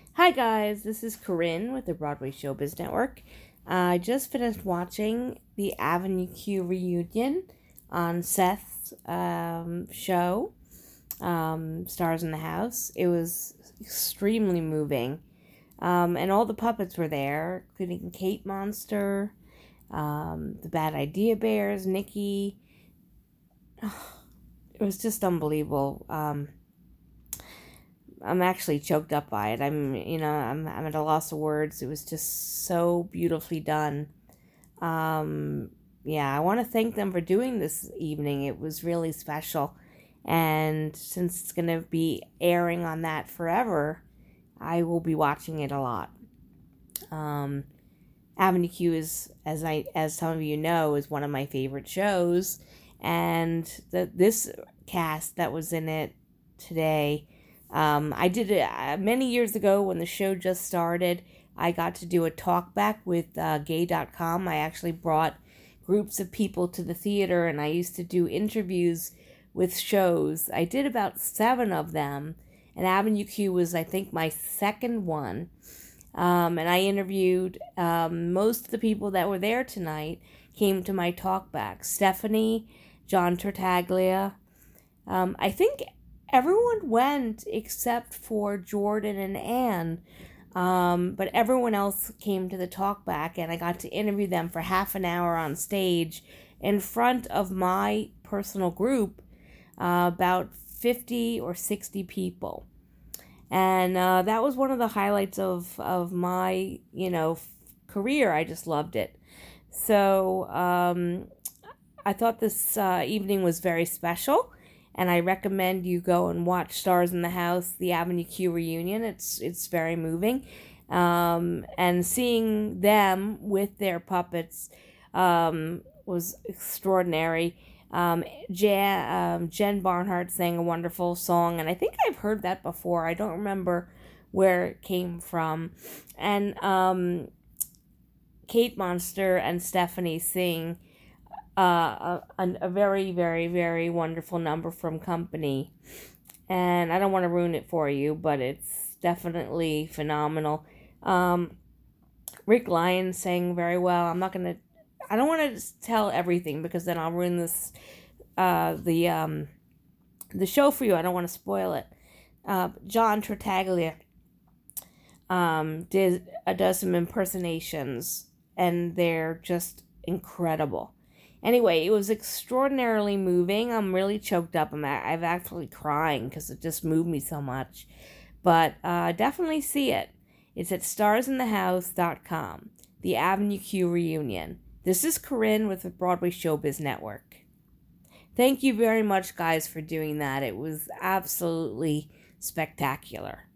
Hi guys, this is Corinne with the Broadway Showbiz Network. I just finished watching the Avenue Q reunion on Seth's show, Stars in the House. It was extremely moving, and all the puppets were there, including Kate Monster, the Bad Idea Bears, Nikki. It was just unbelievable. I'm actually choked up by it. I'm at a loss of words. It was just so beautifully done. Yeah, I want to thank them for doing this evening. It was really special. And since it's going to be airing on that forever, I will be watching it a lot. Avenue Q is, as some of you know, is one of my favorite shows, and this cast that was in it today. I did it many years ago when the show just started. I got to do a talk back with gay.com. I actually brought groups of people to the theater, and I used to do interviews with shows. I did about 7 of them, and Avenue Q was, I think, my second one. And I interviewed most of the people that were there tonight came to my talk back. Stephanie, John Tartaglia. I think everyone went except for Jordan and Anne. But everyone else came to the talk back, and I got to interview them for half an hour on stage in front of my personal group, about 50 or 60 people. And that was one of the highlights of my, career. I just loved it. So I thought this evening was very special, and I recommend you go and watch Stars in the House, the Avenue Q reunion. It's very moving, and seeing them with their puppets was extraordinary. Jen Barnhart sang a wonderful song, and I think I've heard that before. I don't remember where it came from. And Kate Monster and Stephanie sing a very, very, very wonderful number from Company. And I don't want to ruin it for you, but it's definitely phenomenal. Rick Lyons sang very well. I don't want to tell everything because then I'll ruin the show for you. I don't want to spoil it. John Tartaglia does some impersonations, and they're just incredible. Anyway, it was extraordinarily moving. I'm really choked up. I'm actually crying because it just moved me so much. But definitely see it. It's at starsinthehouse.com. The Avenue Q reunion. This is Corinne with the Broadway Showbiz Network. Thank you very much, guys, for doing that. It was absolutely spectacular.